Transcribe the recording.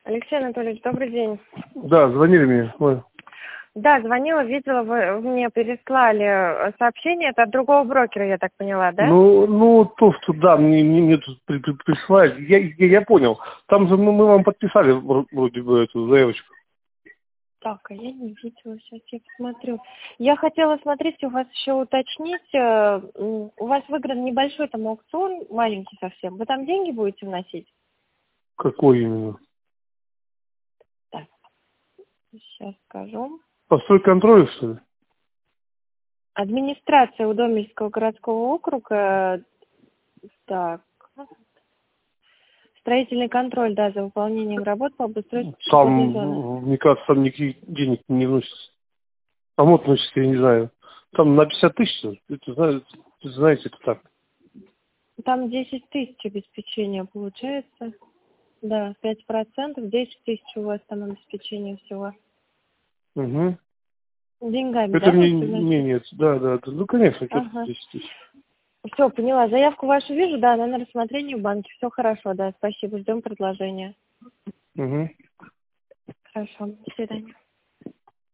Алексей Анатольевич, добрый день. Да, звонили мне. Ой. Да, звонила, видела, вы мне переслали сообщение, это от другого брокера, я так поняла, да? То, что да, мне тут присылают, я понял. Там же мы вам подписали вроде бы эту заявочку. Так, а я не видела, сейчас я посмотрю. Я хотела, смотрите, у вас еще уточнить, у вас выигран небольшой там аукцион, маленький совсем. Вы там деньги будете вносить? Какой именно? Так, сейчас скажу. Построй контроля, что ли? Администрация Удомельского городского округа, так, строительный контроль, да, за выполнением работ по обустройству пешеходной зоны. Там, мне кажется, там никаких денег не вносится. А вот вносится, я не знаю. Там на 50 тысяч, это знаете, это так. Там 10 тысяч обеспечения получается. Да, 5%, 10 тысяч у вас там обеспечение всего. Угу. Деньгами, Это да, мне будете вносить? нет. Да. Ну, конечно, что-то Ага. 10 тысяч. Все, поняла. Заявку вашу вижу, да, она на рассмотрении в банке. Все хорошо, да, спасибо, ждем предложения. Угу. Хорошо, до свидания.